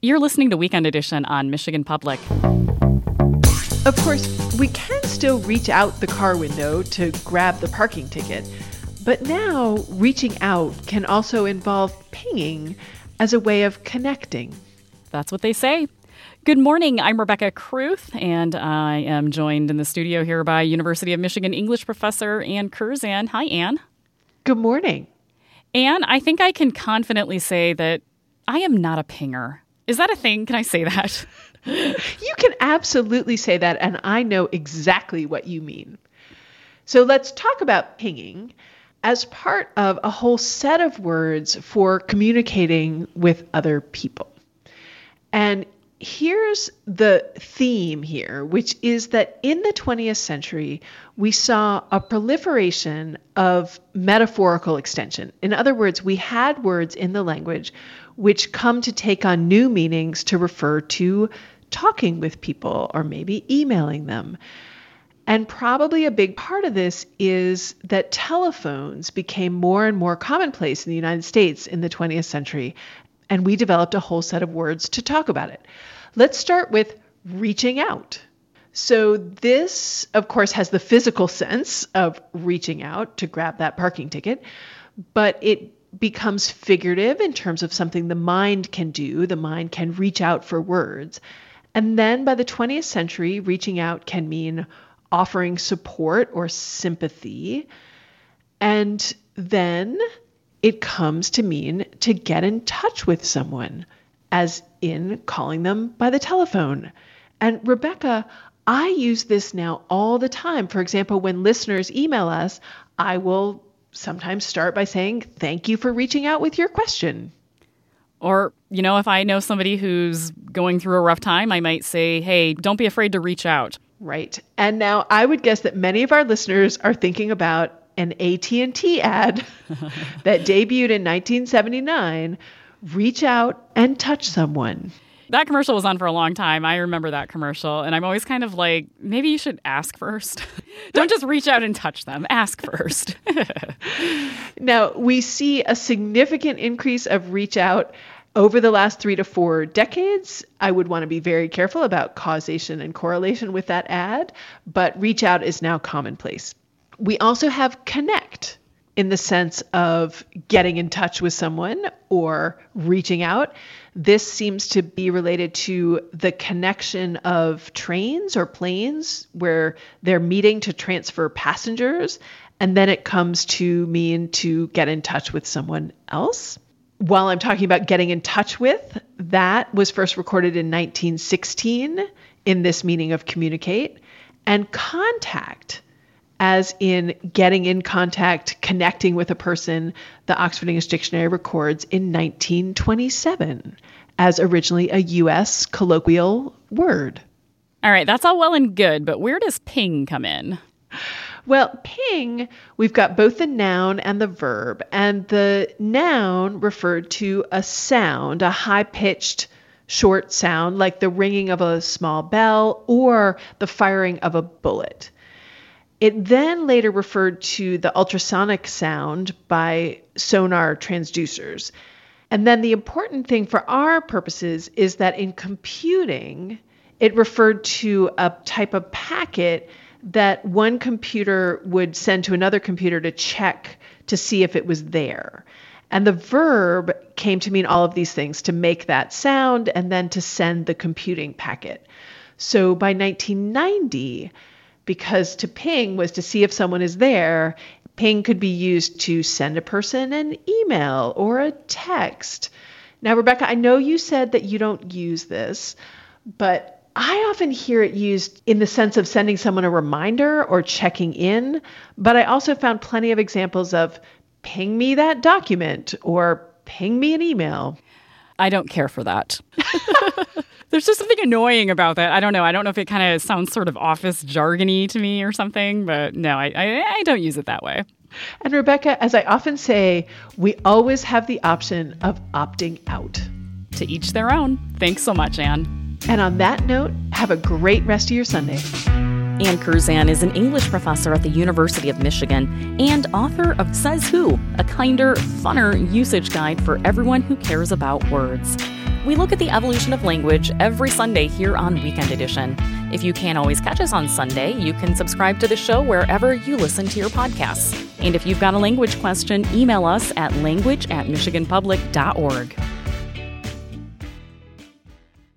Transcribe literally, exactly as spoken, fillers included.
You're listening to Weekend Edition on Michigan Public. Of course, we can still reach out the car window to grab the parking ticket, but now reaching out can also involve pinging as a way of connecting. That's what they say. Good morning. I'm Rebecca Kruth, and I am joined in the studio here by University of Michigan English professor Ann Curzan. Hi, Ann. Good morning. Ann, I think I can confidently say that I am not a pinger. Is that a thing? Can I say that? You can absolutely say that, and I know exactly what you mean. So let's talk about pinging as part of a whole set of words for communicating with other people. And here's the theme here, which is that in the twentieth century, we saw a proliferation of metaphorical extension. In other words, we had words in the language which come to take on new meanings to refer to talking with people or maybe emailing them. And probably a big part of this is that telephones became more and more commonplace in the United States in the twentieth century, and we developed a whole set of words to talk about it. Let's start with reaching out. So this, of course, has the physical sense of reaching out to grab that parking ticket, but it becomes figurative in terms of something the mind can do. The mind can reach out for words. And then by the twentieth century, reaching out can mean offering support or sympathy. And then it comes to mean to get in touch with someone, as in calling them by the telephone. And Rebecca, I use this now all the time. For example, when listeners email us, I will sometimes start by saying, thank you for reaching out with your question. Or, you know, if I know somebody who's going through a rough time, I might say, hey, don't be afraid to reach out. Right. And now I would guess that many of our listeners are thinking about an A T and T ad that debuted in nineteen seventy-nine, reach out and touch someone. That commercial was on for a long time. I remember that commercial. And I'm always kind of like, maybe you should ask first. Don't just reach out and touch them. Ask first. Now, we see a significant increase of reach out over the last three to four decades. I would want to be very careful about causation and correlation with that ad, but reach out is now commonplace. We also have connect in the sense of getting in touch with someone or reaching out. This seems to be related to the connection of trains or planes where they're meeting to transfer passengers, and then it comes to mean to get in touch with someone else. While I'm talking about getting in touch with, that was first recorded in nineteen sixteen in this meaning of communicate. And contact, as in getting in contact, connecting with a person, the Oxford English Dictionary records in nineteen twenty-seven as originally a U S colloquial word. All right, that's all well and good, but where does ping come in? Well, ping, we've got both the noun and the verb, and the noun referred to a sound, a high-pitched short sound like the ringing of a small bell or the firing of a bullet. It then later referred to the ultrasonic sound by sonar transducers. And then the important thing for our purposes is that in computing, it referred to a type of packet that one computer would send to another computer to check to see if it was there. And the verb came to mean all of these things, to make that sound and then to send the computing packet. So by nineteen ninety, because to ping was to see if someone is there, ping could be used to send a person an email or a text. Now, Rebecca, I know you said that you don't use this, but I often hear it used in the sense of sending someone a reminder or checking in, but I also found plenty of examples of ping me that document or ping me an email. I don't care for that. There's just something annoying about that. I don't know. I don't know if it kind of sounds sort of office jargony to me or something, but no, I, I, I don't use it that way. And Rebecca, as I often say, we always have the option of opting out. To each their own. Thanks so much, Ann. And on that note, have a great rest of your Sunday. Ann Curzan is an English professor at the University of Michigan and author of Says Who, a kinder, funner usage guide for everyone who cares about words. We look at the evolution of language every Sunday here on Weekend Edition. If you can't always catch us on Sunday, you can subscribe to the show wherever you listen to your podcasts. And if you've got a language question, email us at language at michigan public dot org.